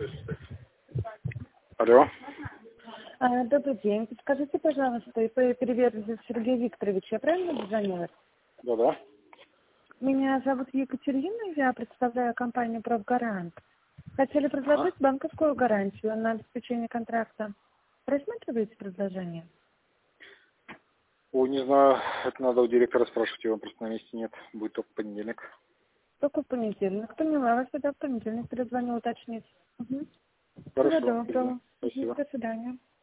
Алло. Добрый день. Скажите, пожалуйста, Переверзев Сергей Викторович, я правильно дозвонилась? Да-да. Меня зовут Екатерина, я представляю компанию «Профгарант». Хотели предложить банковскую гарантию на обеспечение контракта. Рассматриваете предложение? Ой, не знаю, это надо у директора спрашивать, его просто на месте нет. Будет только в понедельник. Только в понедельник. Поняла вас, тогда в понедельник перезвоню уточнить. Угу. Хорошо. Всего доброго. Спасибо. До свидания.